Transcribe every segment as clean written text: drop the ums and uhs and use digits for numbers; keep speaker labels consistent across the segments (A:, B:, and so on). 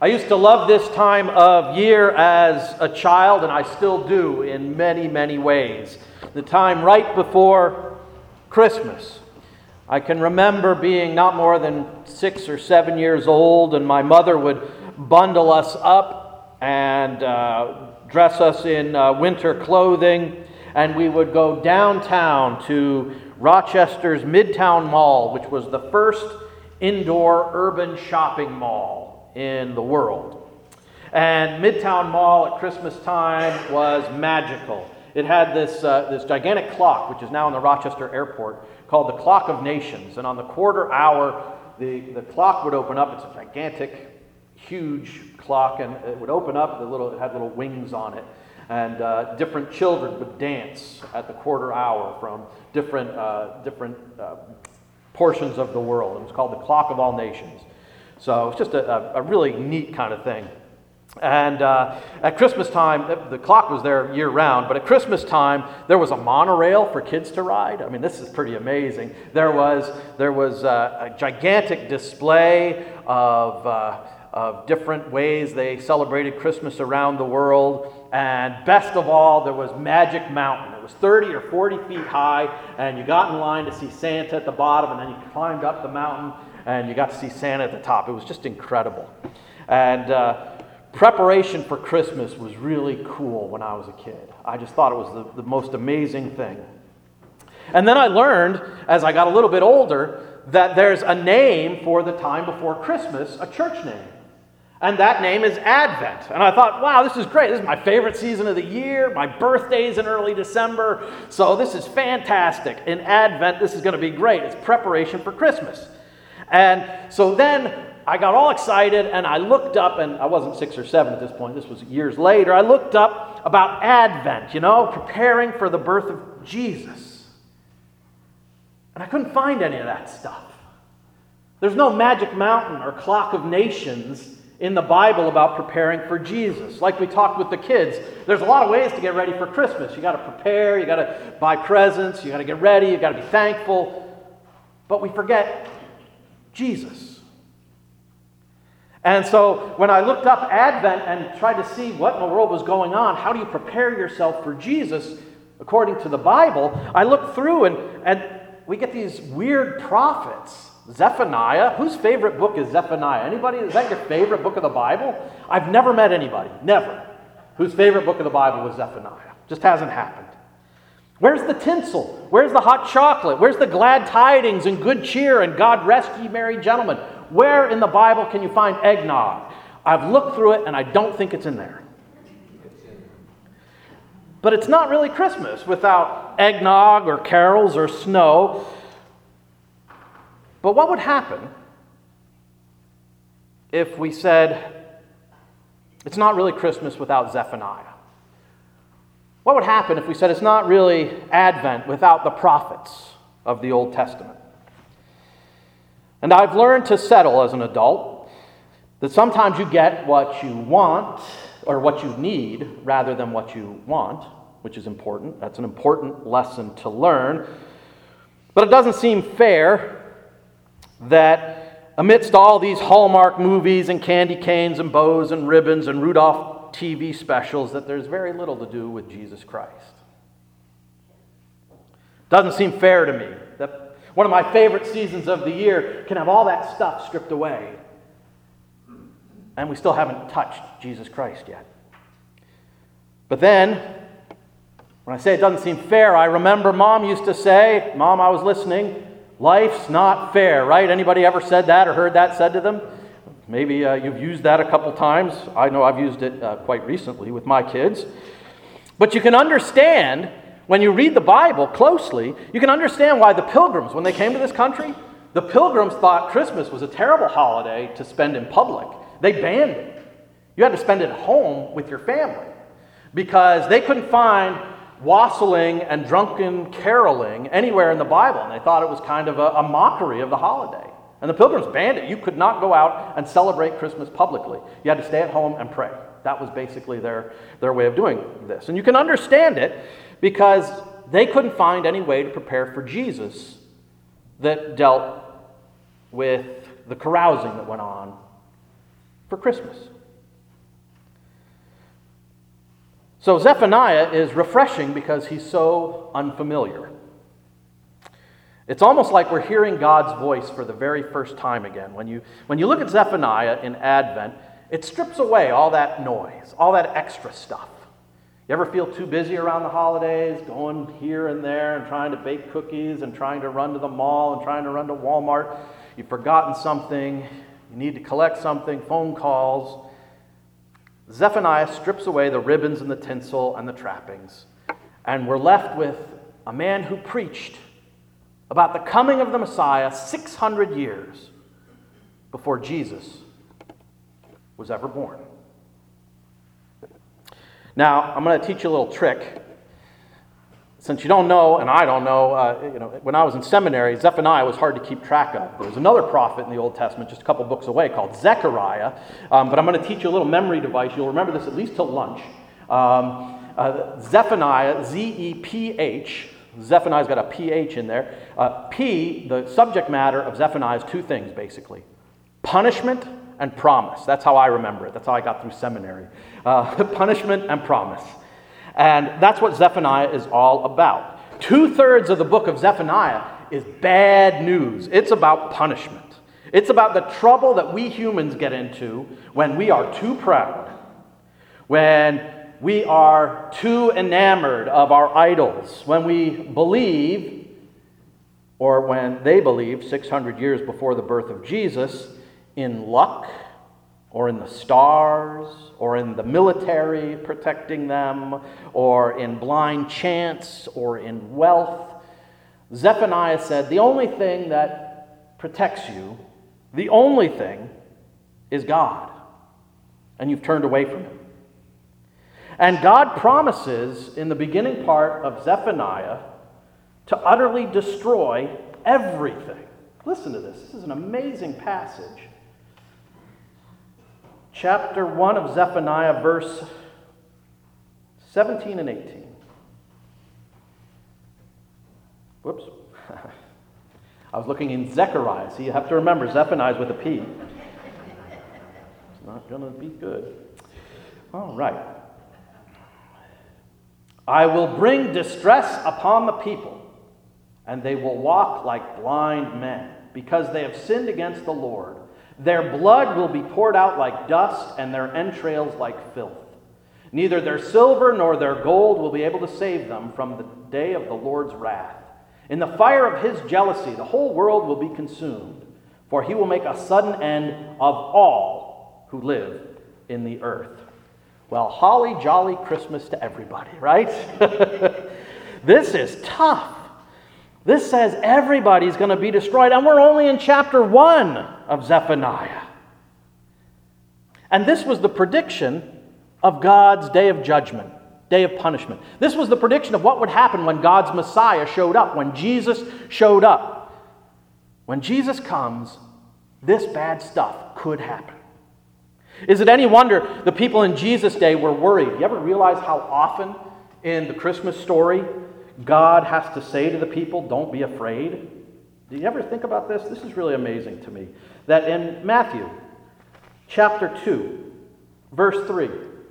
A: I used to love this time of year as a child, and I still do in many, many ways. The time right before Christmas. I can remember being not more than 6 or 7 years old, and my mother would bundle us up and dress us in winter clothing, and we would go downtown to Rochester's Midtown Mall, which was the first indoor urban shopping mall in the world. And Midtown Mall at Christmas time was magical. It had this gigantic clock, which is now in the Rochester Airport, called the Clock of Nations. And on the quarter hour, the clock would open up. It's a gigantic, huge clock, and it would open up. It had little wings on it. And different children would dance at the quarter hour from different portions of the world. It was called the Clock of All Nations. So it's just a really neat kind of thing. And at Christmas time, the clock was there year-round, but at Christmas time, there was a monorail for kids to ride. I mean, this is pretty amazing. There was a gigantic display of different ways they celebrated Christmas around the world. And best of all, there was Magic Mountain. It was 30 or 40 feet high, and you got in line to see Santa at the bottom, and then you climbed up the mountain, and you got to see Santa at the top. It was just incredible. And preparation for Christmas was really cool when I was a kid. I just thought it was the most amazing thing. And then I learned, as I got a little bit older, that there's a name for the time before Christmas, a church name. And that name is Advent. And I thought, wow, this is great. This is my favorite season of the year. My birthday's in early December. So this is fantastic. In Advent, this is going to be great. It's preparation for Christmas. And so then I got all excited, and I looked up, and I wasn't 6 or 7 at this point. This was years later. I looked up about Advent, preparing for the birth of Jesus. And I couldn't find any of that stuff. There's no Magic Mountain or Clock of Nations in the Bible about preparing for Jesus. Like we talked with the kids, there's a lot of ways to get ready for Christmas. You got to prepare, you got to buy presents, you got to get ready, you got to be thankful. But we forget Jesus. And so when I looked up Advent and tried to see what in the world was going on, how do you prepare yourself for Jesus according to the Bible, I looked through and we get these weird prophets. Zephaniah. Whose favorite book is Zephaniah? Anybody? Is that your favorite book of the Bible? I've never met anybody, never, whose favorite book of the Bible was Zephaniah. Just hasn't happened. Where's the tinsel? Where's the hot chocolate? Where's the glad tidings and good cheer and God rest ye merry gentlemen? Where in the Bible can you find eggnog? I've looked through it and I don't think it's in there. But it's not really Christmas without eggnog or carols or snow. But what would happen if we said it's not really Christmas without Zephaniah? What would happen if we said it's not really Advent without the prophets of the Old Testament? And I've learned to settle as an adult that sometimes you get what you want or what you need rather than what you want, which is important. That's an important lesson to learn. But it doesn't seem fair that amidst all these Hallmark movies and candy canes and bows and ribbons and Rudolph TV specials that there's very little to do with Jesus Christ. Doesn't seem fair to me that one of my favorite seasons of the year can have all that stuff stripped away and we still haven't touched Jesus Christ yet. But then, when I say it doesn't seem fair, I remember Mom used to say, Mom, I was listening, life's not fair, right? Anybody ever said that or heard that said to them? Maybe you've used that a couple times. I know I've used it quite recently with my kids. But you can understand, when you read the Bible closely, you can understand why the Pilgrims, when they came to this country, the Pilgrims thought Christmas was a terrible holiday to spend in public. They banned it. You had to spend it at home with your family because they couldn't find wassailing and drunken caroling anywhere in the Bible, and they thought it was kind of a mockery of the holiday. And the Pilgrims banned it. You could not go out and celebrate Christmas publicly. You had to stay at home and pray. That was basically their way of doing this. And you can understand it because they couldn't find any way to prepare for Jesus that dealt with the carousing that went on for Christmas. So Zephaniah is refreshing because he's so unfamiliar. It's almost like we're hearing God's voice for the very first time again. When you look at Zephaniah in Advent, it strips away all that noise, all that extra stuff. You ever feel too busy around the holidays, going here and there and trying to bake cookies and trying to run to the mall and trying to run to Walmart? You've forgotten something, you need to collect something, phone calls. Zephaniah strips away the ribbons and the tinsel and the trappings, and we're left with a man who preached about the coming of the Messiah 600 years before Jesus was ever born. Now, I'm going to teach you a little trick. Since you don't know, and I don't know, when I was in seminary, Zephaniah was hard to keep track of. There was another prophet in the Old Testament, just a couple books away, called Zechariah. But I'm going to teach you a little memory device. You'll remember this at least till lunch. Zephaniah, Z-E-P-H. Zephaniah's got a P-H in there. The subject matter of Zephaniah is two things, basically. Punishment and promise. That's how I remember it. That's how I got through seminary. Punishment and promise. And that's what Zephaniah is all about. 2/3 of the book of Zephaniah is bad news. It's about punishment. It's about the trouble that we humans get into when we are too proud, when we are too enamored of our idols, when we believe, or when they believed 600 years before the birth of Jesus, in luck, or in the stars, or in the military protecting them, or in blind chance, or in wealth. Zephaniah said, the only thing that protects you, the only thing, is God. And you've turned away from Him. And God promises in the beginning part of Zephaniah to utterly destroy everything. Listen to this. This is an amazing passage. Chapter 1 of Zephaniah, verse 17 and 18. Whoops. I was looking in Zechariah. See, you have to remember, Zephaniah is with a P. It's not going to be good. All right. I will bring distress upon the people, and they will walk like blind men, because they have sinned against the Lord. Their blood will be poured out like dust, and their entrails like filth. Neither their silver nor their gold will be able to save them from the day of the Lord's wrath. In the fire of His jealousy, the whole world will be consumed, for He will make a sudden end of all who live in the earth. Well, holly jolly Christmas to everybody, right? This is tough. This says everybody's going to be destroyed, and we're only in chapter 1 of Zephaniah. And this was the prediction of God's day of judgment, day of punishment. This was the prediction of what would happen when God's Messiah showed up, when Jesus showed up. When Jesus comes, this bad stuff could happen. Is it any wonder the people in Jesus' day were worried? You ever realize how often in the Christmas story God has to say to the people, don't be afraid? Do you ever think about this? This is really amazing to me. That in Matthew chapter 2, verse 3,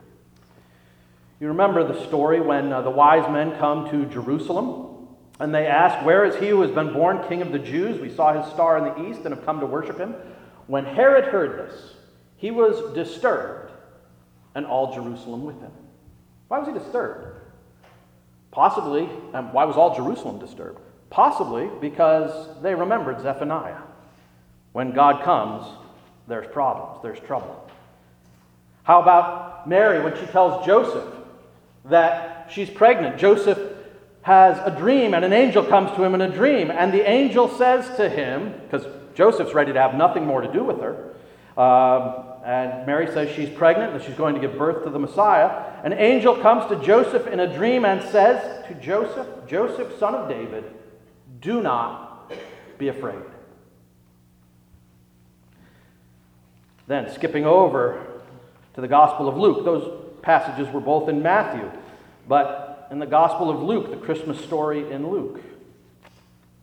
A: you remember the story when the wise men come to Jerusalem and they ask, where is he who has been born King of the Jews? We saw his star in the east and have come to worship him. When Herod heard this, he was disturbed, and all Jerusalem with him. Why was he disturbed? Possibly, and why was all Jerusalem disturbed? Possibly because they remembered Zephaniah. When God comes, there's problems, there's trouble. How about Mary when she tells Joseph that she's pregnant? Joseph has a dream, and an angel comes to him in a dream, and the angel says to him, because Joseph's ready to have nothing more to do with her, and Mary says she's pregnant and she's going to give birth to the Messiah. An angel comes to Joseph in a dream and says to Joseph, Joseph, son of David, do not be afraid. Then, skipping over to the Gospel of Luke, those passages were both in Matthew, but in the Gospel of Luke, the Christmas story in Luke.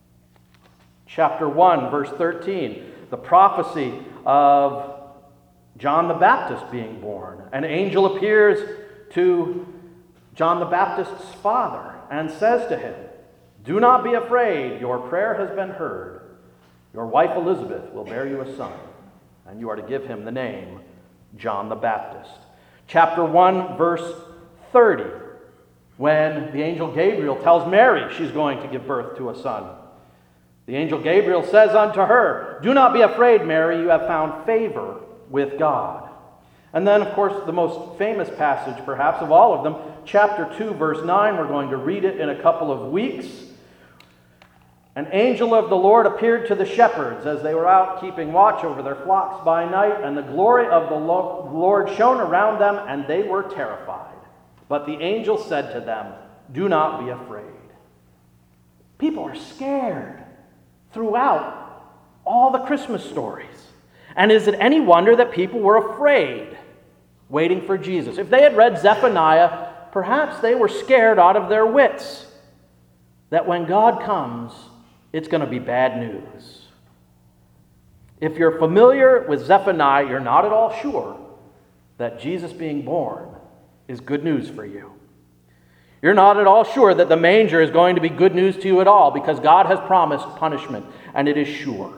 A: Chapter 1, verse 13, the prophecy of John the Baptist being born. An angel appears to John the Baptist's father and says to him, "Do not be afraid, your prayer has been heard. Your wife Elizabeth will bear you a son, and you are to give him the name John the Baptist." Chapter 1, verse 30, when the angel Gabriel tells Mary she's going to give birth to a son. The angel Gabriel says unto her, "Do not be afraid, Mary, you have found favor with God." And then, of course, the most famous passage, perhaps, of all of them, chapter 2, verse 9. We're going to read it in a couple of weeks. An angel of the Lord appeared to the shepherds as they were out keeping watch over their flocks by night, and the glory of the Lord shone around them, and they were terrified. But the angel said to them, "Do not be afraid." People are scared throughout all the Christmas stories. And is it any wonder that people were afraid waiting for Jesus? If they had read Zephaniah, perhaps they were scared out of their wits that when God comes, it's going to be bad news. If you're familiar with Zephaniah, you're not at all sure that Jesus being born is good news for you. You're not at all sure that the manger is going to be good news to you at all, because God has promised punishment, and it is sure.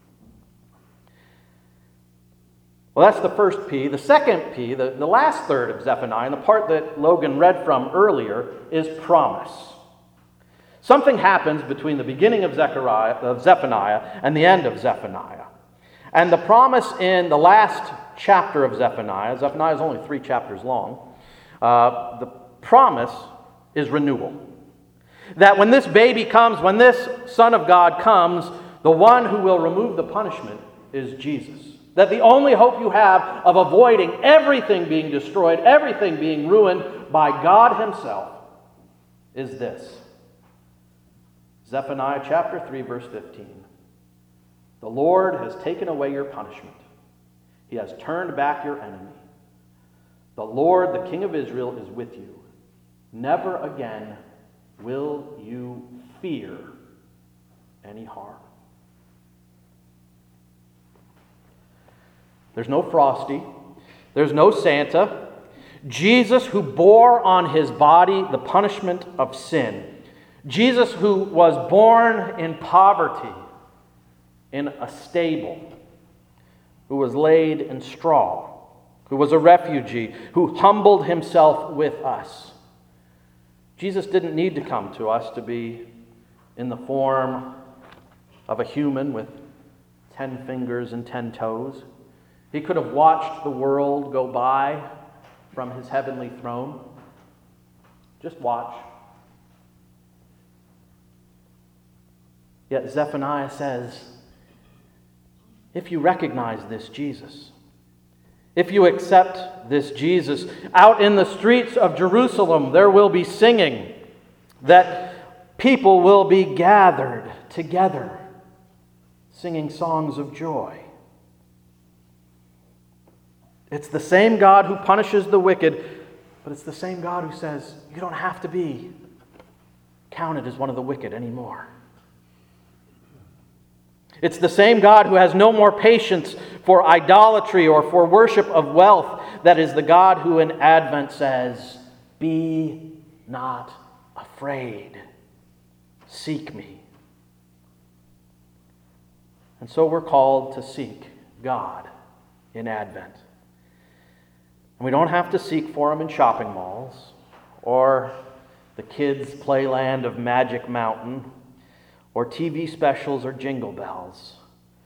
A: Well, that's the first P. The second P, the last third of Zephaniah, and the part that Logan read from earlier, is promise. Something happens between the beginning of Zephaniah and the end of Zephaniah. And the promise in the last chapter of Zephaniah is only 3 chapters long, the promise is renewal. That when this baby comes, when this Son of God comes, the one who will remove the punishment is Jesus. That the only hope you have of avoiding everything being destroyed, everything being ruined by God himself, is this. Zephaniah chapter 3, verse 15. The Lord has taken away your punishment. He has turned back your enemy. The Lord, the King of Israel, is with you. Never again will you fear any harm. There's no Frosty. There's no Santa. Jesus, who bore on his body the punishment of sin. Jesus, who was born in poverty, in a stable, who was laid in straw, who was a refugee, who humbled himself with us. Jesus didn't need to come to us to be in the form of a human with 10 fingers and 10 toes. He could have watched the world go by from his heavenly throne. Just watch. Yet Zephaniah says, if you recognize this Jesus, if you accept this Jesus, out in the streets of Jerusalem there will be singing, that people will be gathered together, singing songs of joy. It's the same God who punishes the wicked, but it's the same God who says, you don't have to be counted as one of the wicked anymore. It's the same God who has no more patience for idolatry or for worship of wealth. That is the God who in Advent says, be not afraid. Seek me. And so we're called to seek God in Advent. And we don't have to seek for him in shopping malls or the kids' playland of Magic Mountain or TV specials or jingle bells.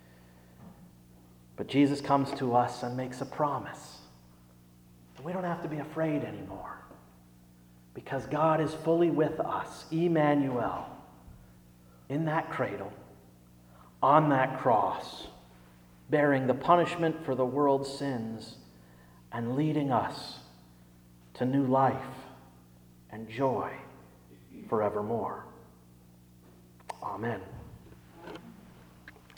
A: But Jesus comes to us and makes a promise. And we don't have to be afraid anymore, because God is fully with us, Emmanuel, in that cradle, on that cross, bearing the punishment for the world's sins and leading us to new life and joy forevermore. Amen.